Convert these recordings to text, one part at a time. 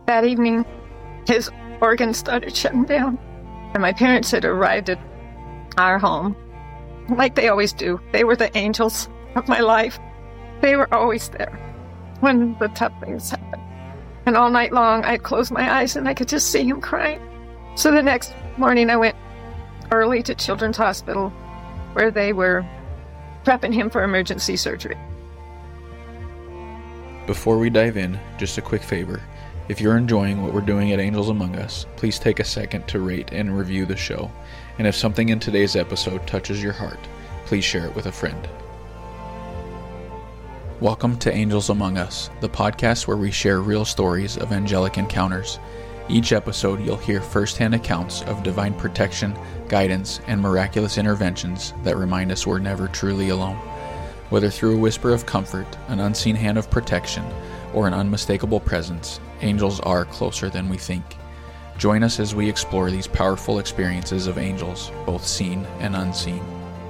That evening, his organs started shutting down. And my parents had arrived at our home, like they always do. They were the angels of my life. They were always there when the tough things happened. And all night long, I'd close my eyes and I could just see him crying. So the next morning, I went early to Children's Hospital, where they were prepping him for emergency surgery. Before we dive in, just a quick favor. If you're enjoying what we're doing at Angels Among Us, please take a second to rate and review the show. And if something in today's episode touches your heart, please share it with a friend. Welcome to Angels Among Us, the podcast where we share real stories of angelic encounters. Each episode, you'll hear firsthand accounts of divine protection, guidance, and miraculous interventions that remind us we're never truly alone. Whether through a whisper of comfort, an unseen hand of protection, or an unmistakable presence, angels are closer than we think. Join us as we explore these powerful experiences of angels, both seen and unseen.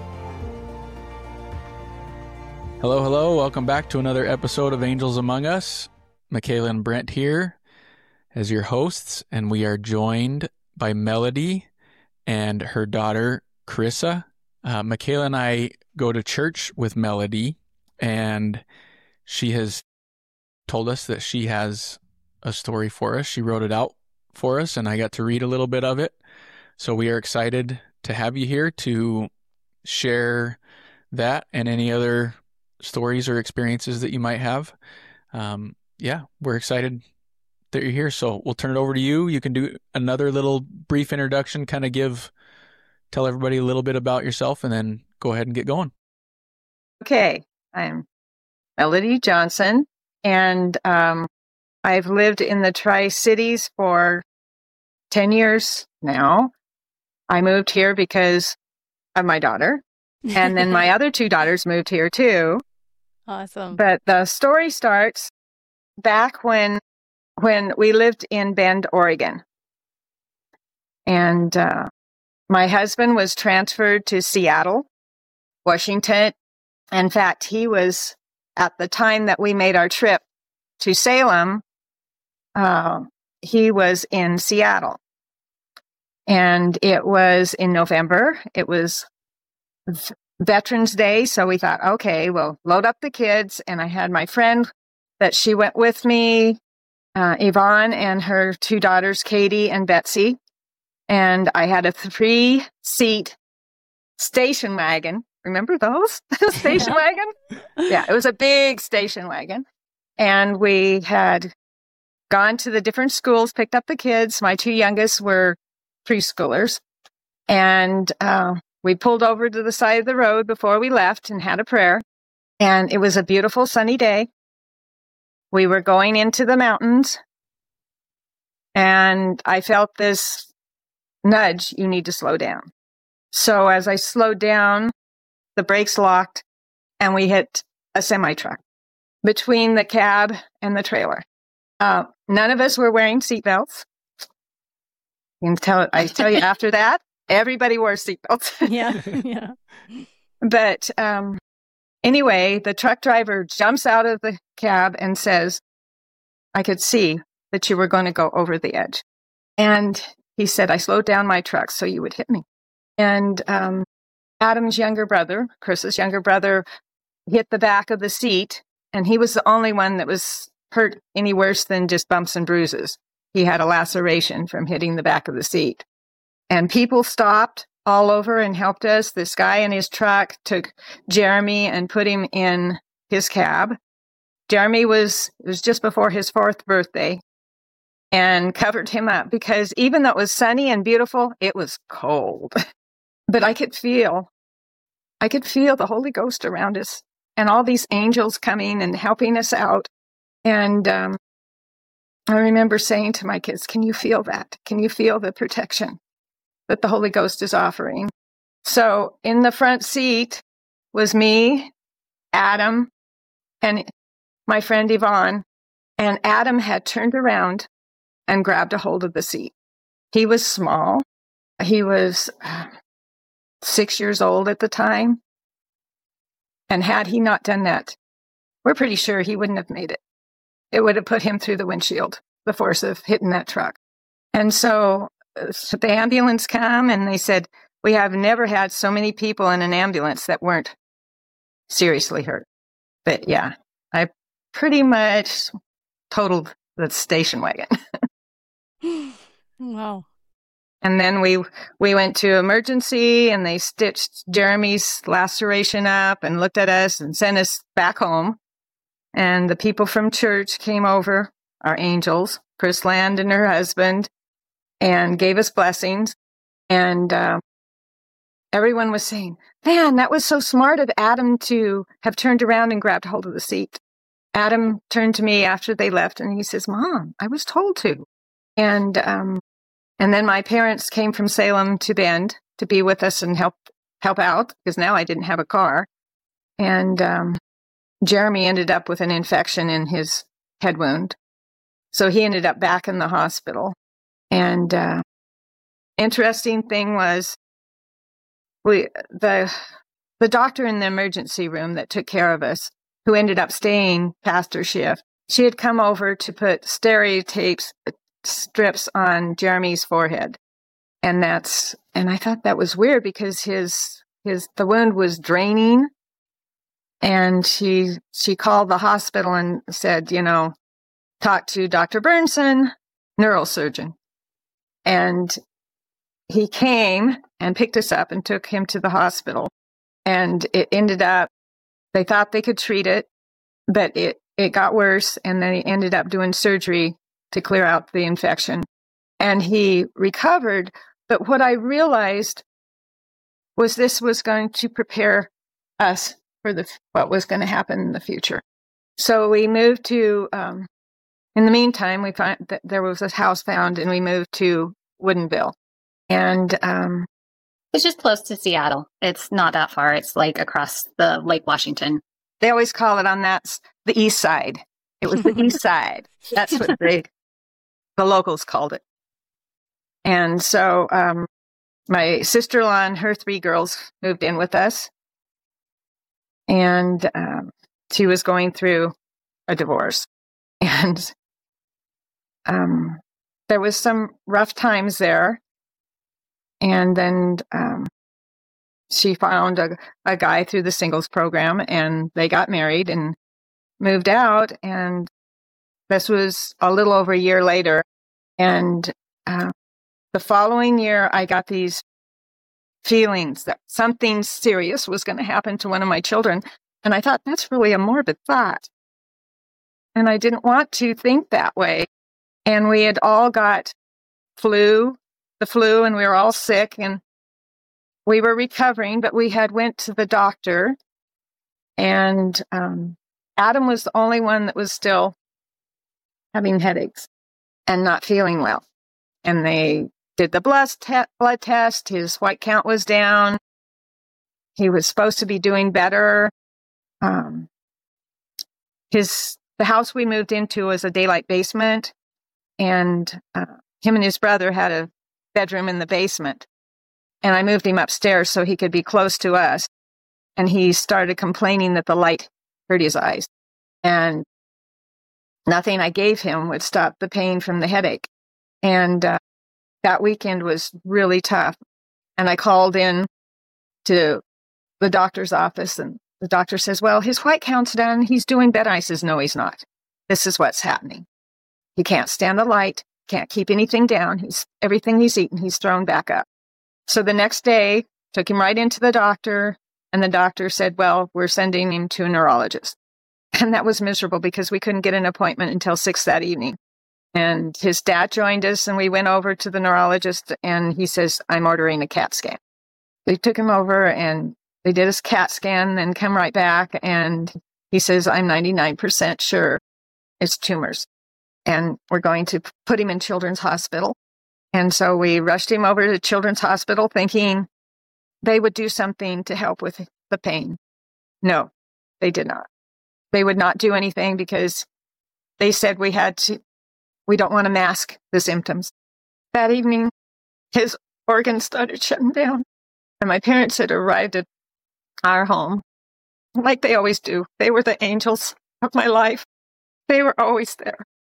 Hello, welcome back to another episode of Angels Among Us. Michaela and Brent here as your hosts, and we are joined by Melody and her daughter, Carissa. Michaela and I go to church with Melody, and she has told us that she has a story for us. She wrote it out for us, and I got to read a little bit of it. So we are excited to have you here to share that and any other stories or experiences that you might have. We're excited that you're here. So we'll turn it over to you. You can do another little brief introduction, tell everybody a little bit about yourself, and then go ahead and get going. Okay, I'm Melody Johnson, and I've lived in the Tri-Cities for 10 years now. I moved here because of my daughter, and then my other two daughters moved here too. Awesome. But the story starts back when we lived in Bend, Oregon. And my husband was transferred to Seattle, Washington. In fact, he was, at the time that we made our trip to Salem, he was in Seattle. And it was in November. It was Veterans Day. So we thought, okay, we'll load up the kids. And I had my friend that she went with me, Yvonne, and her two daughters, Katie and Betsy. And I had a 3-seat station wagon. Remember those? Station wagon? Yeah, it was a big station wagon. And we had gone to the different schools, picked up the kids. My two youngest were preschoolers. And we pulled over to the side of the road before we left and had a prayer. And it was a beautiful sunny day. We were going into the mountains. And I felt this nudge, you need to slow down. So as I slowed down, the brakes locked and we hit a semi-truck between the cab and the trailer. None of us were wearing seatbelts. I tell you after that, everybody wore seatbelts. Yeah. But anyway, the truck driver jumps out of the cab and says, I could see that you were going to go over the edge. And he said, I slowed down my truck so you would hit me. And Adam's younger brother, Chris's younger brother, hit the back of the seat. And he was the only one that was hurt any worse than just bumps and bruises. He had a laceration from hitting the back of the seat. And people stopped all over and helped us. This guy in his truck took Jeremy and put him in his cab. Jeremy was just before his 4th birthday, and covered him up because even though it was sunny and beautiful, it was cold. But I could feel the Holy Ghost around us and all these angels coming and helping us out. And I remember saying to my kids, can you feel that? Can you feel the protection that the Holy Ghost is offering? So in the front seat was me, Adam, and my friend Yvonne. And Adam had turned around and grabbed a hold of the seat. He was small. He was 6 years old at the time. And had he not done that, we're pretty sure he wouldn't have made it. It would have put him through the windshield. the force of hitting that truck. And so the ambulance come and they said, we have never had so many people in an ambulance that weren't seriously hurt. But yeah, I pretty much totaled the station wagon. Wow. And then we went to emergency and they stitched Jeremy's laceration up and looked at us and sent us back home. And the people from church came over, our angels, Chris Land and her husband, and gave us blessings. And everyone was saying, man, that was so smart of Adam to have turned around and grabbed hold of the seat. Adam turned to me after they left and he says, Mom, I was told to. And then my parents came from Salem to Bend to be with us and help out, because now I didn't have a car. And Jeremy ended up with an infection in his head wound. So he ended up back in the hospital. And interesting thing was, the doctor in the emergency room that took care of us, who ended up staying past her shift, she had come over to put stereotapes strips on Jeremy's forehead. And I thought that was weird because the wound was draining. And she called the hospital and said, talk to Dr. Burnson, neurosurgeon. And he came and picked us up and took him to the hospital. And it ended up, they thought they could treat it, but it got worse. And they ended up doing surgery to clear out the infection. And he recovered. But what I realized was this was going to prepare us for what was going to happen in the future. So we moved to, in the meantime, we found that there was a house found and we moved to Woodinville. And it's just close to Seattle. It's not that far. It's like across the Lake Washington. They always call it the east side. It was the east side. That's what the locals called it. And so my sister-in-law and her 3 girls moved in with us. And she was going through a divorce. And there was some rough times there. And then she found a guy through the singles program, and they got married and moved out. And this was a little over a year later. And the following year, I got these feelings that something serious was going to happen to one of my children. And I thought, that's really a morbid thought. And I didn't want to think that way. And we had all got the flu, and we were all sick, and we were recovering, but we had went to the doctor, and Adam was the only one that was still having headaches and not feeling well. And they did the blood test. His white count was down. He was supposed to be doing better. The house we moved into was a daylight basement, and him and his brother had a bedroom in the basement. And I moved him upstairs so he could be close to us. And he started complaining that the light hurt his eyes. And nothing I gave him would stop the pain from the headache. And that weekend was really tough. And I called in to the doctor's office, and the doctor says, well, his white count's done. He's doing better. I says, no, he's not. This is what's happening. He can't stand the light, can't keep anything down. Everything he's eaten, he's thrown back up. So the next day, took him right into the doctor, and the doctor said, well, we're sending him to a neurologist. And that was miserable because we couldn't get an appointment until 6 that evening. And his dad joined us, and we went over to the neurologist, and he says, I'm ordering a CAT scan. They took him over, and they did his CAT scan, then come right back, and he says, I'm 99% sure it's tumors. And we're going to put him in Children's Hospital. And so we rushed him over to Children's Hospital thinking they would do something to help with the pain. No, they did not. They would not do anything because they said we don't want to mask the symptoms. That evening, his organs started shutting down. And my parents had arrived at our home, like they always do. They were the angels of my life. They were always there.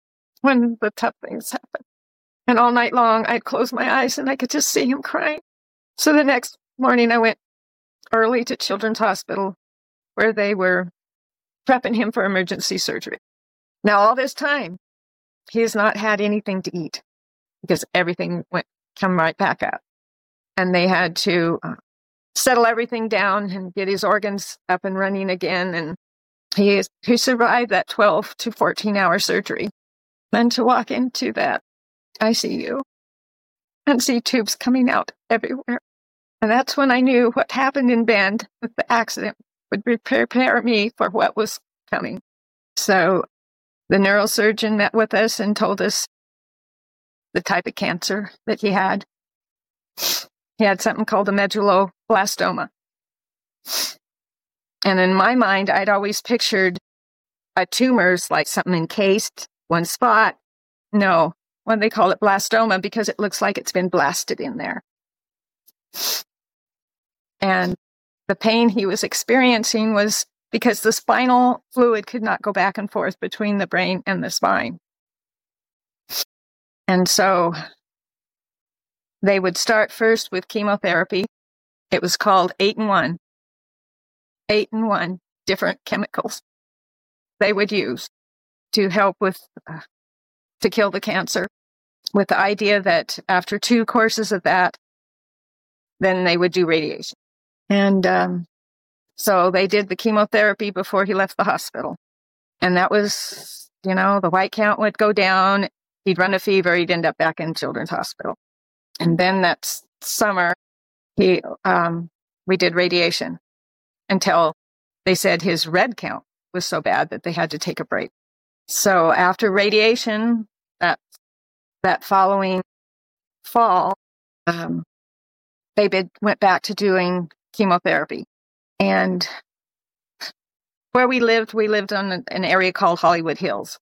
when the tough things happened. And all night long, I'd close my eyes and I could just see him crying. So the next morning, I went early to Children's Hospital where they were prepping him for emergency surgery. Now, all this time, he has not had anything to eat because everything come right back up. And they had to settle everything down and get his organs up and running again. And he survived that 12 to 14-hour surgery. Then to walk into that ICU and see tubes coming out everywhere. And that's when I knew what happened in Bend with the accident would prepare me for what was coming. So the neurosurgeon met with us and told us the type of cancer that he had. He had something called a medulloblastoma. And in my mind, I'd always pictured a tumor's like something encased, one spot. No, when they call it blastoma because it looks like it's been blasted in there. And the pain he was experiencing was because the spinal fluid could not go back and forth between the brain and the spine. And so they would start first with chemotherapy. It was called 8-in-1. 8-in-1 different chemicals they would use to help with, to kill the cancer, with the idea that after 2 courses of that, then they would do radiation. And so they did the chemotherapy before he left the hospital. And that was, the white count would go down. He'd run a fever. He'd end up back in Children's Hospital. And then that summer, we did radiation until they said his red count was so bad that they had to take a break. So after radiation, that following fall, they went back to doing chemotherapy. And where we lived on an area called Hollywood Hills.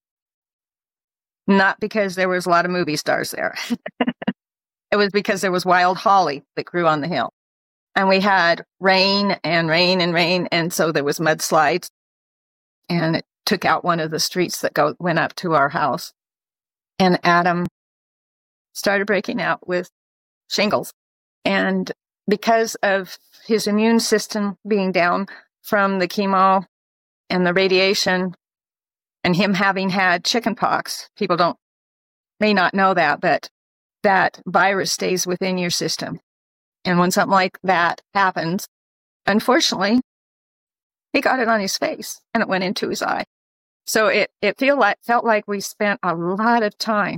Not because there was a lot of movie stars there. It was because there was wild holly that grew on the hill. And we had rain and rain and rain. And so there was mudslides. And it took out one of the streets that went up to our house. And Adam started breaking out with shingles. And because of his immune system being down from the chemo and the radiation and him having had chickenpox, people may not know that, but that virus stays within your system. And when something like that happens, unfortunately, he got it on his face and it went into his eye. So it felt like we spent a lot of time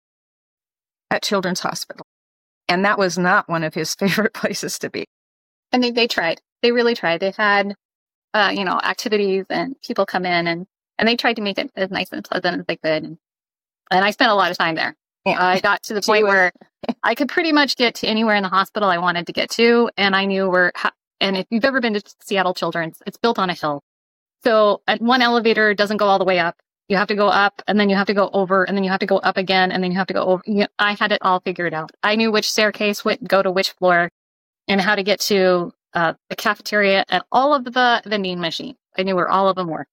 at Children's Hospital. And that was not one of his favorite places to be. And they tried. They really tried. They had, activities and people come in and they tried to make it as nice and pleasant as they could. And I spent a lot of time there. Yeah. I got to the point where I could pretty much get to anywhere in the hospital I wanted to get to. And I knew and if you've ever been to Seattle Children's, it's built on a hill. So one elevator doesn't go all the way up. You have to go up and then you have to go over and then you have to go up again and then you have to go over. I had it all figured out. I knew which staircase would go to which floor and how to get to the cafeteria and all of the vending machines. I knew where all of them were.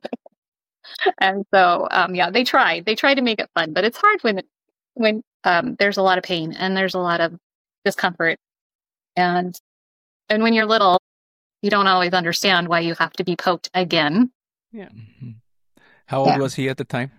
And so, they tried to make it fun, but it's hard when there's a lot of pain and there's a lot of discomfort. And when you're little, you don't always understand why you have to be poked again. Yeah. Mm-hmm. How old was he at the time?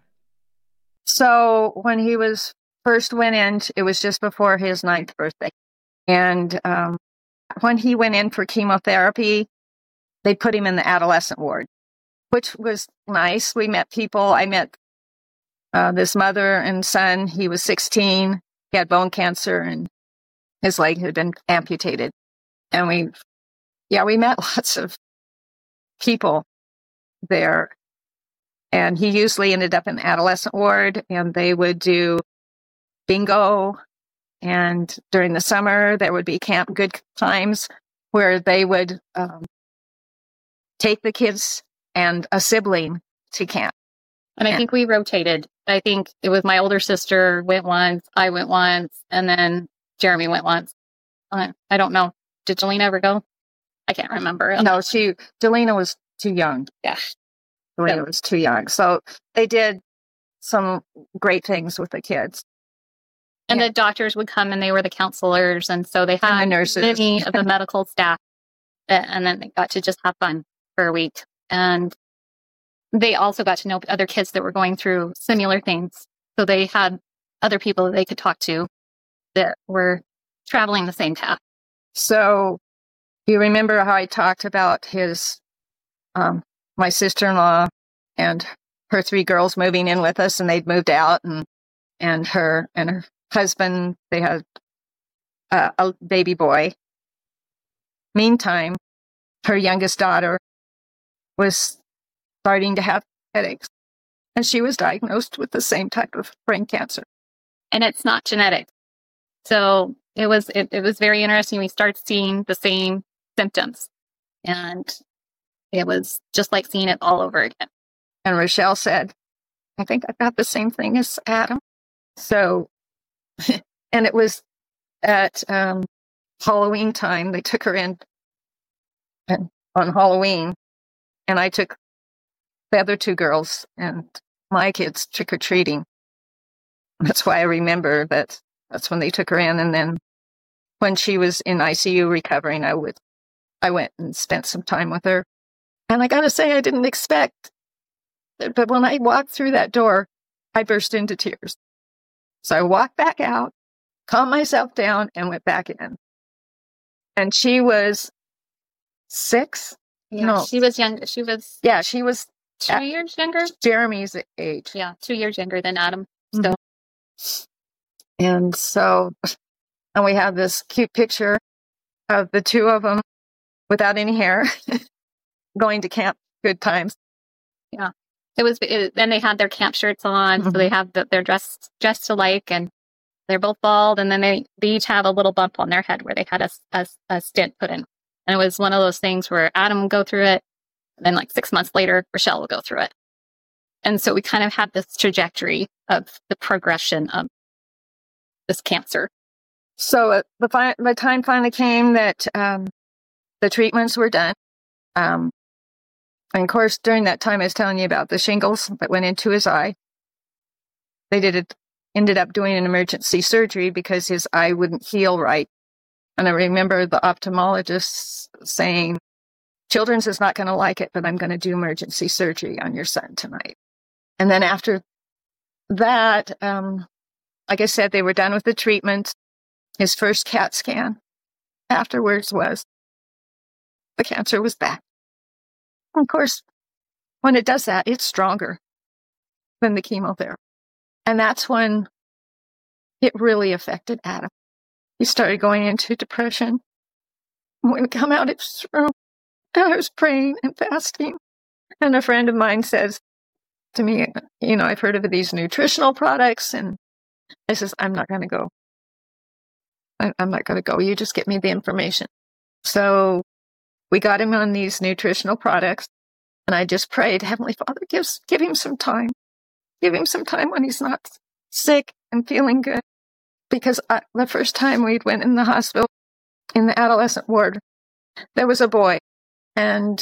So when he first went in, it was just before his 9th birthday. And when he went in for chemotherapy, they put him in the adolescent ward, which was nice. We met people. I met this mother and son. He was 16. He had bone cancer and his leg had been amputated. And we met lots of people there. And he usually ended up in the adolescent ward, and they would do bingo. And during the summer, there would be Camp Good Times where they would take the kids and a sibling to camp. And I think we rotated. I think it was my older sister went once, I went once, and then Jeremy went once. I don't know. Did Jelena ever go? I can't remember. No, Jelena was too young. Yeah. Jelena was too young. So they did some great things with the kids. And the doctors would come and they were the counselors. And so they And the had nurses. many of the medical staff. And then they got to just have fun for a week. And they also got to know other kids that were going through similar things. So they had other people that they could talk to that were traveling the same path. So you remember how I talked about his, my sister-in-law and her 3 girls moving in with us, and they'd moved out, and her husband, they had a baby boy. Meantime, her youngest daughter was starting to have headaches, and she was diagnosed with the same type of brain cancer. And it's not genetic. So it was very interesting. We started seeing the same symptoms, and it was just like seeing it all over again. And Rochelle said, I think I've got the same thing as Adam. So, and it was at Halloween time. They took her in on Halloween, and I took the other 2 girls and my kids trick-or-treating. That's why I remember that that's when they took her in. And then when she was in ICU recovering, I went and spent some time with her. And I got to say, I didn't expect, but when I walked through that door, I burst into tears. So I walked back out, calmed myself down, and went back in. And she was 6. Yeah, No. she was young. She was She was 2 years younger. Jeremy's age. Yeah, 2 years younger than Adam. Mhm. And so, and we have this cute picture of the 2 of them without any hair going to camp. Good times. Yeah, and they had their camp shirts on, so they have they're dressed alike, and they're both bald, and then they each have a little bump on their head where they had a stent put in. And it was one of those things where Adam would go through it, and then like 6 months later, Rochelle would go through it. And so we kind of had this trajectory of the progression of this cancer. So the time finally came that the treatments were done. And of course, during that time, I was telling you about the shingles that went into his eye. They ended up doing an emergency surgery because his eye wouldn't heal right. And I remember the ophthalmologist saying, Children's is not going to like it, but I'm going to do emergency surgery on your son tonight. And then after that, like I said, they were done with the treatment. His first CAT scan afterwards was the cancer was back. Of course, when it does that, it's stronger than the chemotherapy. And that's when it really affected Adam. He started going into depression. When we come out of his room, I was praying and fasting. And a friend of mine says to me, I've heard of these nutritional products. And I says, I'm not going to go. I'm not going to go. You just get me the information. So we got him on these nutritional products. And I just prayed, Heavenly Father, give him some time. Give him some time when he's not sick and feeling good. Because the first time we went in the hospital, in the adolescent ward, there was a boy. And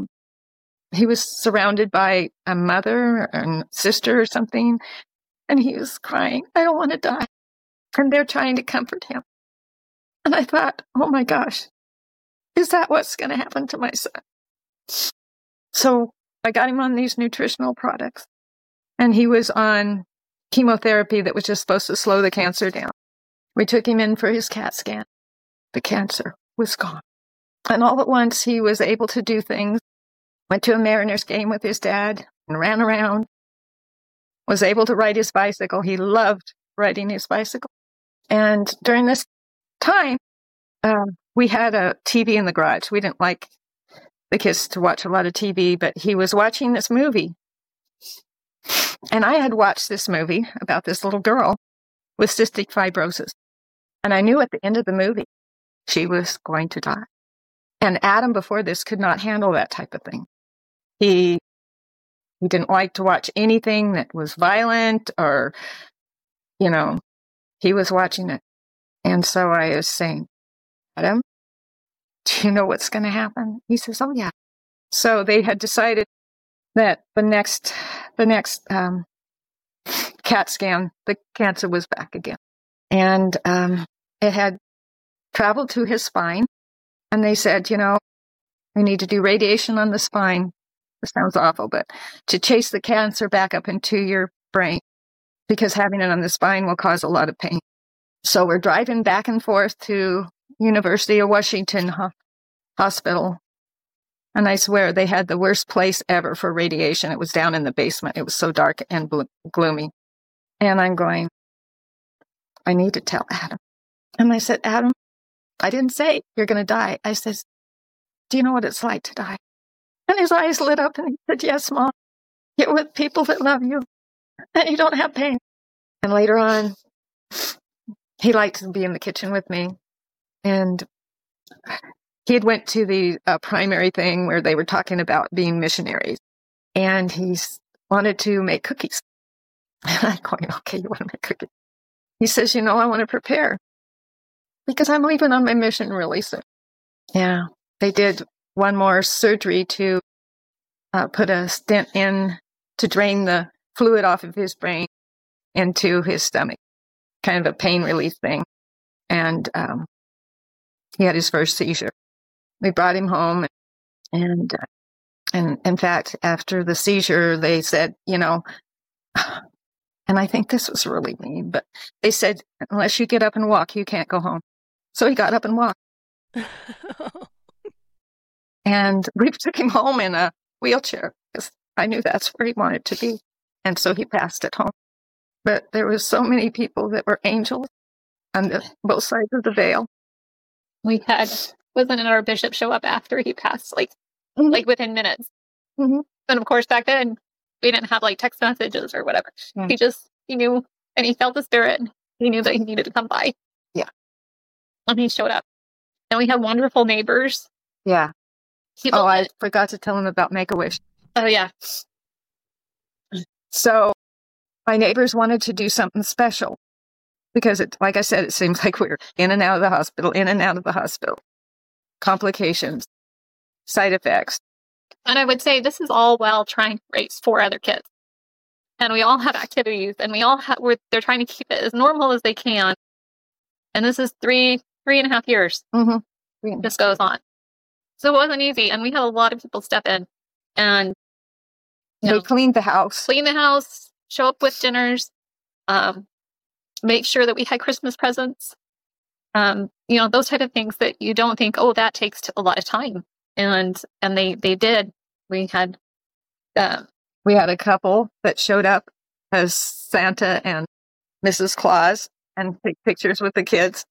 he was surrounded by a mother and sister or something. And he was crying, I don't want to die. And they're trying to comfort him. And I thought, oh my gosh, is that what's going to happen to my son? So I got him on these nutritional products. And he was on chemotherapy that was just supposed to slow the cancer down. We took him in for his CAT scan. The cancer was gone. And all at once, he was able to do things. Went to a Mariners game with his dad and ran around. Was able to ride his bicycle. He loved riding his bicycle. And during this time, we had a TV in the garage. We didn't like the kids to watch a lot of TV, but he was watching this movie. And I had watched this movie about this little girl with cystic fibrosis. And I knew at the end of the movie, she was going to die. And Adam, before this, could not handle that type of thing. He didn't like to watch anything that was violent or, he was watching it. And so I was saying, Adam, do you know what's going to happen? He says, oh, yeah. So they had decided that the next CAT scan, the cancer was back again. And it had traveled to his spine. And they said, we need to do radiation on the spine. This sounds awful, but to chase the cancer back up into your brain, because having it on the spine will cause a lot of pain. So we're driving back and forth to University of Washington Hospital. And I swear they had the worst place ever for radiation. It was down in the basement. It was so dark and gloomy. And I'm going, I need to tell Adam. And I said, Adam, I didn't say you're going to die. I said, do you know what it's like to die? And his eyes lit up and he said, yes, Mom. You're with people that love you and you don't have pain. And later on, he liked to be in the kitchen with me. And he had went to the primary thing where they were talking about being missionaries. And he wanted to make cookies. And I'm going, okay, you want to make cookies? He says, I want to prepare because I'm leaving on my mission really soon. Yeah, they did one more surgery to put a stent in to drain the fluid off of his brain into his stomach, kind of a pain relief thing. And he had his first seizure. We brought him home, and in fact, after the seizure, they said, and I think this was really mean, but they said, unless you get up and walk, you can't go home. So he got up and walked. And we took him home in a wheelchair because I knew that's where he wanted to be. And so he passed at home. But there were so many people that were angels on both sides of the veil. We wasn't our bishop show up after he passed, like within minutes. Mm-hmm. And of course, back then, we didn't have text messages or whatever. Mm. He knew, and he felt the spirit. He knew that he needed to come by. Yeah. And he showed up. And we had wonderful neighbors. Yeah. I forgot to tell him about Make-A-Wish. Oh, yeah. So my neighbors wanted to do something special because like I said, it seems like we're in and out of the hospital, complications, side effects. And I would say this is all while trying to raise 4 other kids. And we all have activities and they're trying to keep it as normal as they can. And this is 3.5 years. Mm-hmm. This goes on. So it wasn't easy. And we had a lot of people step in and they cleaned the house, show up with dinners, make sure that we had Christmas presents, those type of things that you don't think, that takes a lot of time. And they did. We had a couple that showed up as Santa and Mrs. Claus and take pictures with the kids.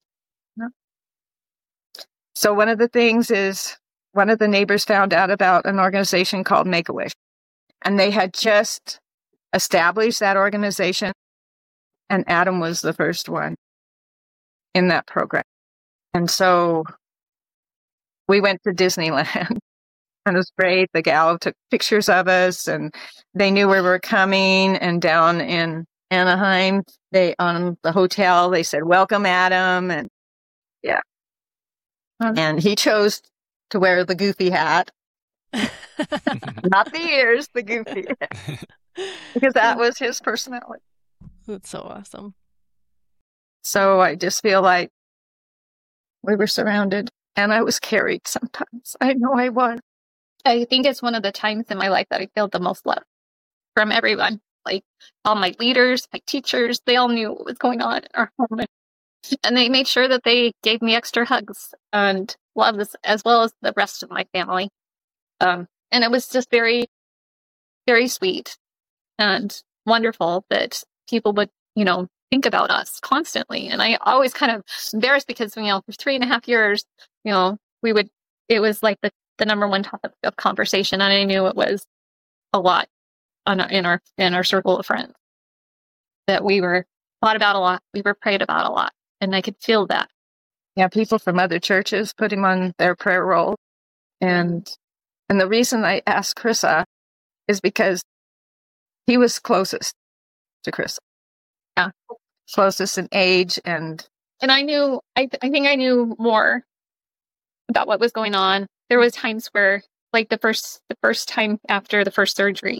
So one of the things is one of the neighbors found out about an organization called Make-A-Wish. And they had just established that organization. And Adam was the first one in that program. And so we went to Disneyland. And it was great. The gal took pictures of us and they knew where we were coming. And down in Anaheim, on the hotel, they said, welcome, Adam. And yeah. And he chose to wear the goofy hat. Not the ears, the goofy hat. Because that was his personality. That's so awesome. So I just feel like we were surrounded and I was carried sometimes. I know I was. I think it's one of the times in my life that I feel the most love from everyone. Like all my leaders, my teachers, they all knew what was going on in our home. And they made sure that they gave me extra hugs and love, as well as the rest of my family. And it was just very, very sweet and wonderful that people would, think about us constantly. And I always kind of embarrassed because, for 3.5 years, it was like the number one topic of conversation. And I knew it was a lot in our circle of friends that we were thought about a lot. We were prayed about a lot. And I could feel that. Yeah, people from other churches put him on their prayer roll. And the reason I asked Chrissa is because he was closest to Chrissa. Yeah. Closest in age and I think I knew more about what was going on. There was times where, like the first time after the first surgery,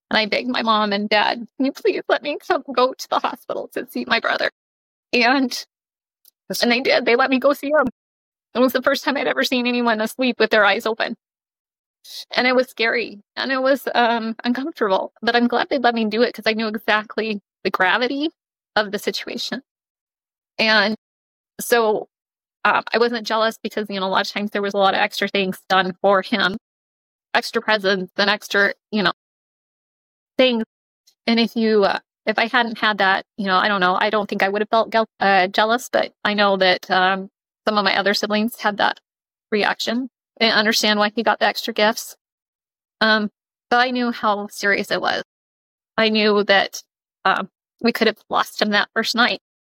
And I begged my mom and dad, can you please let me go to the hospital to see my brother? And they did. They let me go see him. It was the first time I'd ever seen anyone asleep with their eyes open. And it was scary and it was uncomfortable. But I'm glad they let me do it because I knew exactly the gravity of the situation. And so I wasn't jealous because, a lot of times there was a lot of extra things done for him, extra presents and extra, things. And if I hadn't had that, I don't know, I don't think I would have felt jealous, but I know that some of my other siblings had that reaction. I didn't understand why he got the extra gifts. But I knew how serious it was. I knew that we could have lost him that first night.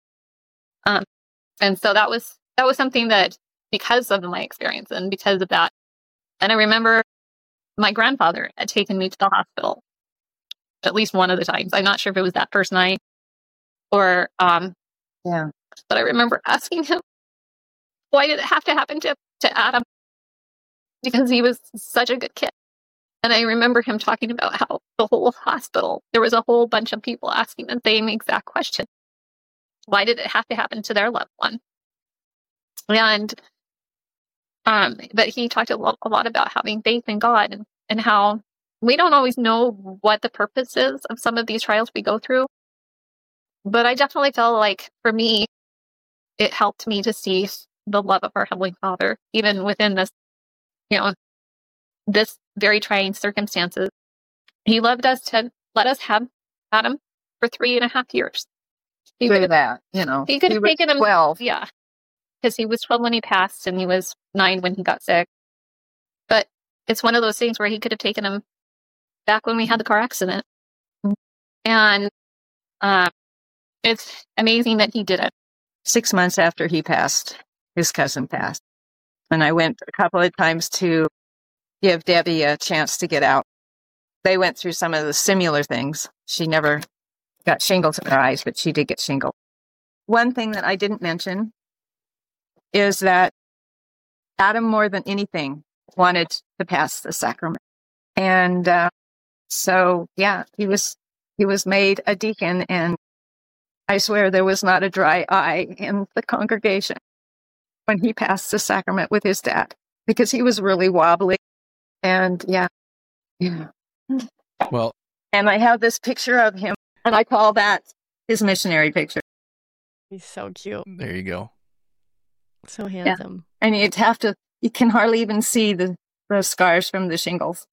And so that was something that, because of my experience and because of that, and I remember my grandfather had taken me to the hospital at least one of the times. I'm not sure if it was that first night or, but I remember asking him, why did it have to happen to Adam? Because he was such a good kid. And I remember him talking about how the whole hospital, there was a whole bunch of people asking the same exact question. Why did it have to happen to their loved one? And, but he talked a lot about having faith in God and how we don't always know what the purpose is of some of these trials we go through. But I definitely felt like, for me, it helped me to see the love of our Heavenly Father, even within this, this very trying circumstances. He loved us to let us have Adam for 3.5 years. He could have taken him 12. Yeah. Because he was 12 when he passed and he was 9 when he got sick. But it's one of those things where he could have taken him back when we had the car accident. And it's amazing that he didn't. 6 months after he passed, his cousin passed. And I went a couple of times to give Debbie a chance to get out. They went through some of the similar things. She never got shingles in her eyes, but she did get shingles. One thing that I didn't mention is that Adam, more than anything, wanted to pass the sacrament. And he was made a deacon, and I swear there was not a dry eye in the congregation when he passed the sacrament with his dad, because he was really wobbly. And Well, and I have this picture of him, and I call that his missionary picture. He's so cute. there you go. So handsome. And you can hardly even see the scars from the shingles.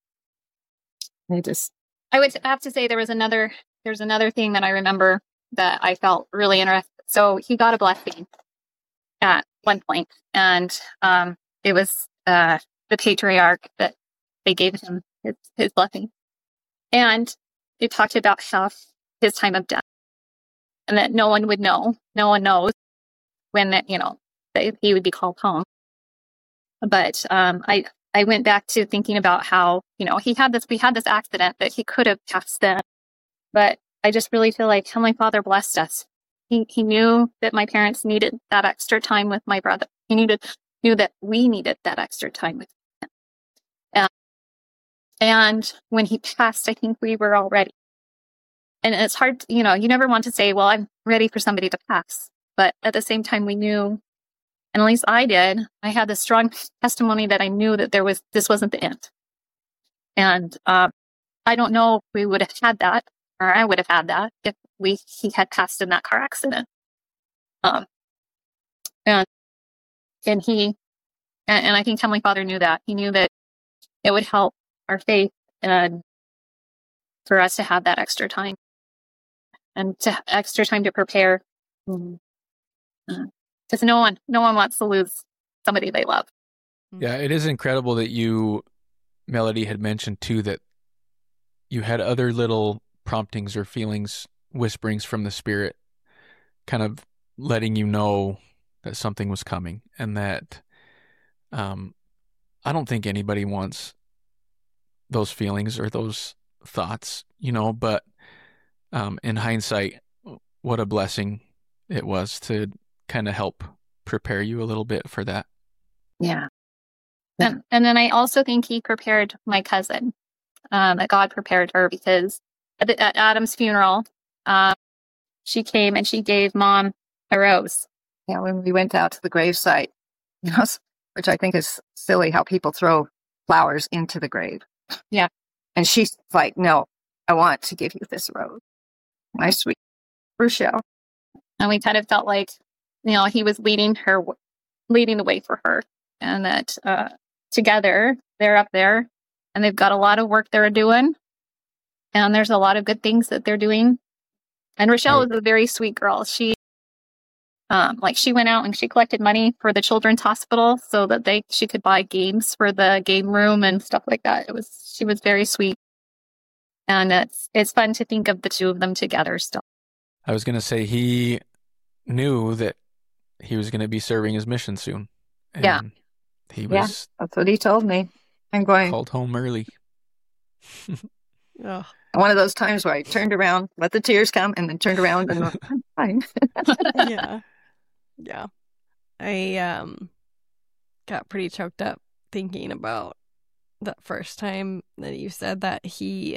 I would have to say there's another thing that I remember that I felt really interested. So he got a blessing at one point, and it was the patriarch that they gave him his blessing. And it talked about how his time of death, and that no one would know. No one knows when that, he would be called home. But I went back to thinking about how, we had this accident that he could have passed then. But I just really feel like Heavenly Father blessed us. He knew that my parents needed that extra time with my brother. He knew that we needed that extra time with him. And when he passed, I think we were all ready. And it's hard, you never want to say, well, I'm ready for somebody to pass. But at the same time, we knew, and at least I did, I had this strong testimony that I knew that this wasn't the end. And I don't know if we would have had that, or I would have had that, if he had passed in that car accident. And I think Heavenly Father knew that. He knew that it would help our faith and for us to have that extra time and extra time to prepare. Because no one wants to lose somebody they love. Yeah, it is incredible that you, Melody, had mentioned too that you had other little promptings or feelings, whisperings from the Spirit, kind of letting you know that something was coming, and that I don't think anybody wants those feelings or those thoughts, but in hindsight, what a blessing it was to kind of help prepare you a little bit for that. Yeah. And then I also think he prepared my cousin that God prepared her, because at Adam's funeral, she came and she gave Mom a rose. Yeah, when we went out to the gravesite, which I think is silly how people throw flowers into the grave. Yeah. And she's like, no, I want to give you this rose. My sweet Rochelle. And we kind of felt like, he was leading the way for her. And that together, they're up there and they've got a lot of work they're doing. And there's a lot of good things that they're doing. And Rochelle is a very sweet girl. She went out and she collected money for the children's hospital so that she could buy games for the game room and stuff like that. She was very sweet. And it's fun to think of the two of them together still. I was going to say he knew that he was going to be serving his mission soon. And yeah. He was. That's what he told me. I'm going. Called home early. Oh. One of those times where I turned around, let the tears come, and then turned around and went, I'm fine. Yeah. Yeah. I got pretty choked up thinking about that first time that you said that he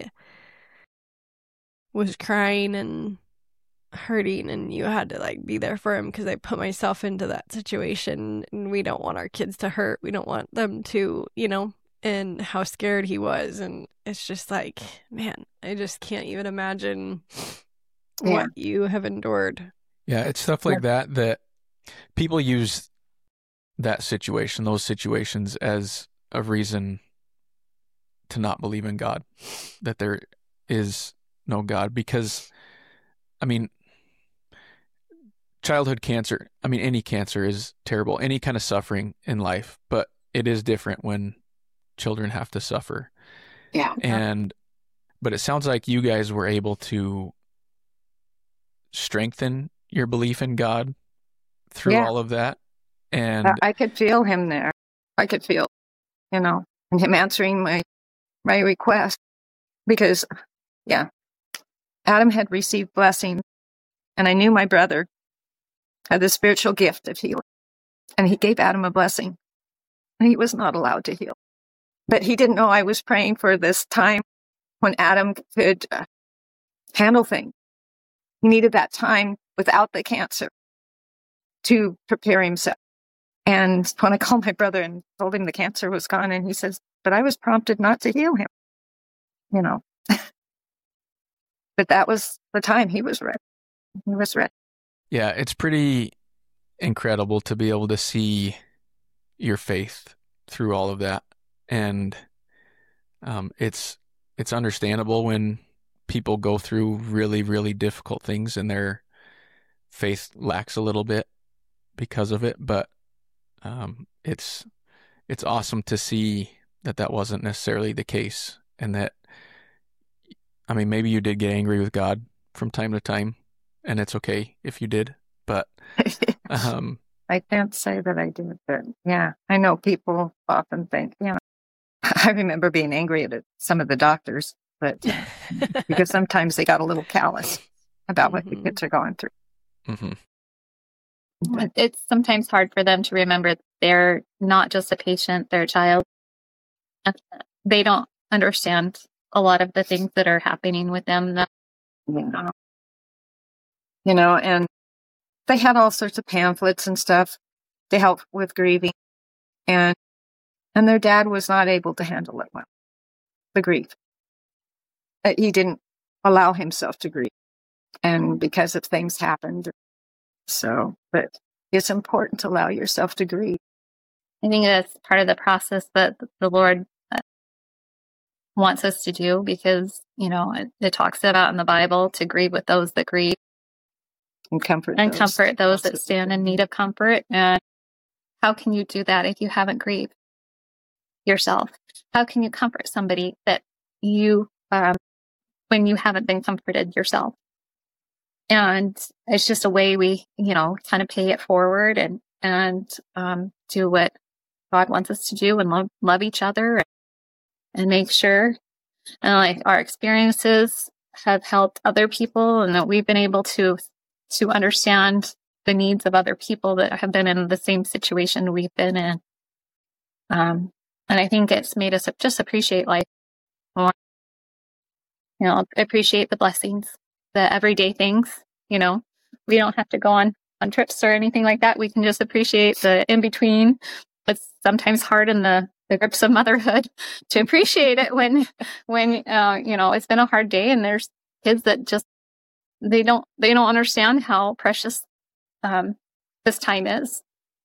was crying and hurting and you had to be there for him, because I put myself into that situation and we don't want our kids to hurt. We don't want them to, and how scared he was. And it's just man, I just can't even imagine what you have endured. Yeah, it's stuff like that people use those situations as a reason to not believe in God, that there is no God. Because, childhood cancer, any cancer is terrible, any kind of suffering in life, but it is different when children have to suffer. Yeah. But it sounds like you guys were able to strengthen your belief in God through all of that. And I could feel him there. I could feel, and him answering my request, because, Adam had received blessing, and I knew my brother had the spiritual gift of healing, and he gave Adam a blessing, and he was not allowed to heal. But he didn't know I was praying for this time when Adam could handle things. He needed that time without the cancer to prepare himself. And when I called my brother and told him the cancer was gone, and he says, but I was prompted not to heal him, But that was the time he was ready. He was ready. Yeah, it's pretty incredible to be able to see your faith through all of that. And it's understandable when people go through really, really difficult things and their faith lacks a little bit because of it. But it's awesome to see that wasn't necessarily the case, and that, maybe you did get angry with God from time to time, and it's okay if you did, but I can't say that I did, but I know people often think, I remember being angry at some of the doctors, but because sometimes they got a little callous about what the kids are going through. Mm-hmm. It's sometimes hard for them to remember they're not just a patient, they're a child. They don't understand a lot of the things that are happening with them. And they had all sorts of pamphlets and stuff to help with grieving. And their dad was not able to handle it well, the grief. He didn't allow himself to grieve. And because of things happened. So, but it's important to allow yourself to grieve. I think that's part of the process that the Lord wants us to do, because, it talks about in the Bible to grieve with those that grieve. And comfort those that stand in need of comfort. And how can you do that if you haven't grieved yourself? How can you comfort somebody that you, when you haven't been comforted yourself? And it's just a way we, kind of pay it forward and do what God wants us to do, and love each other and make sure, and our experiences have helped other people, and that we've been able to understand the needs of other people that have been in the same situation we've been in. And I think it's made us just appreciate life more. appreciate the blessings, the everyday things. We don't have to go on trips or anything like that. We can just appreciate the in between. It's sometimes hard in the grips of motherhood to appreciate it when it's been a hard day and there's kids that just they don't understand how precious this time is.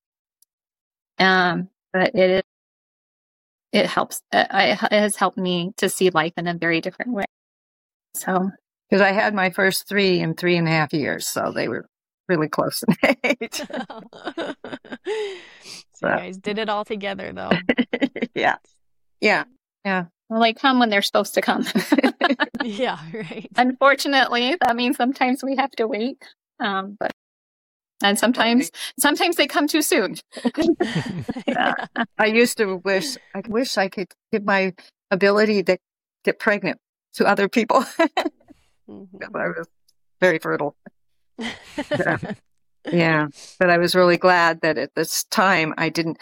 But it helps. It has helped me to see life in a very different way. So, because I had my first 3 in 3.5 years, so they were really close in age. So you guys did it all together, though. Yeah. Well, they come when they're supposed to come. Yeah, right. Unfortunately, that means sometimes we have to wait. And sometimes they come too soon. I used to wish I could give my ability to get pregnant to other people. Mm-hmm. I was very fertile. Yeah, but I was really glad that at this time I didn't.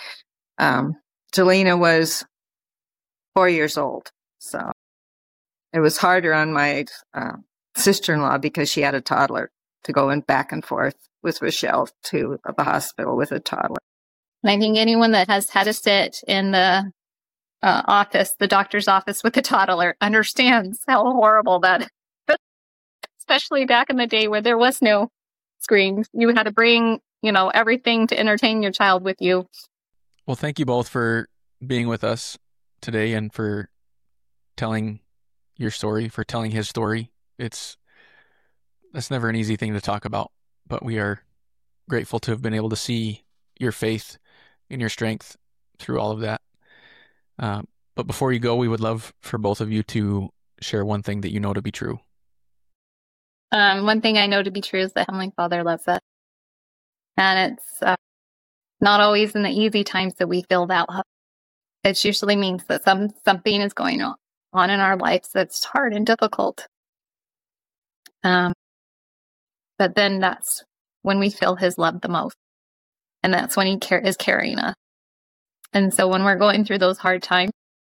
Jelena was 4 years old, so it was harder on my sister-in-law because she had a toddler to go back and forth with Rochelle to the hospital with a toddler. And I think anyone that has had to sit in the office, the doctor's office with a toddler, understands how horrible that is. Especially back in the day where there was no screens. You had to bring, everything to entertain your child with you. Well, thank you both for being with us today and for telling your story, for telling his story. That's never an easy thing to talk about, but we are grateful to have been able to see your faith and your strength through all of that. But before you go, we would love for both of you to share one thing that you know to be true. One thing I know to be true is the Heavenly Father loves us. And it's not always in the easy times that we feel that love. It usually means that something is going on in our lives that's hard and difficult. But then that's when we feel His love the most. And that's when He is carrying us. And so when we're going through those hard times,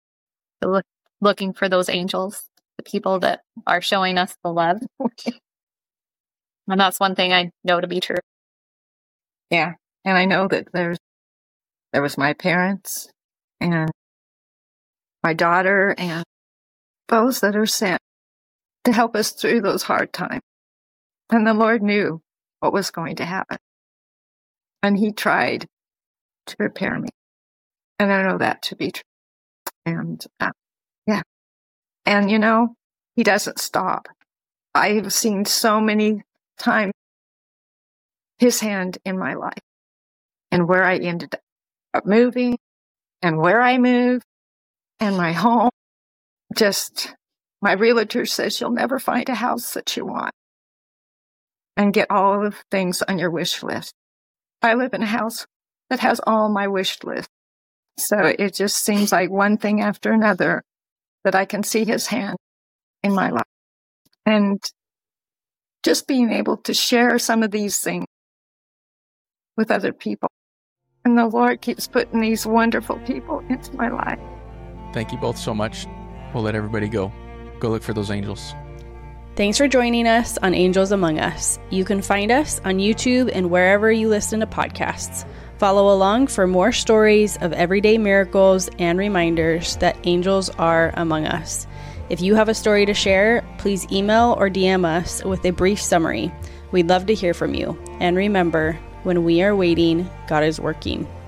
looking for those angels, the people that are showing us the love. And that's one thing I know to be true. Yeah. And I know that there was my parents and my daughter and those that are sent to help us through those hard times. And the Lord knew what was going to happen. And He tried to prepare me. And I know that to be true. And yeah. And He doesn't stop. I've seen so many times His hand in my life and where I ended up moving and where I moved and my home. Just my realtor says you'll never find a house that you want and get all the things on your wish list. I live in a house that has all my wish list. So it just seems like one thing after another that I can see His hand in my life. And just being able to share some of these things with other people. And the Lord keeps putting these wonderful people into my life. Thank you both so much. We'll let everybody go. Go look for those angels. Thanks for joining us on Angels Among Us. You can find us on YouTube and wherever you listen to podcasts. Follow along for more stories of everyday miracles and reminders that angels are among us. If you have a story to share, please email or DM us with a brief summary. We'd love to hear from you. And remember, when we are waiting, God is working.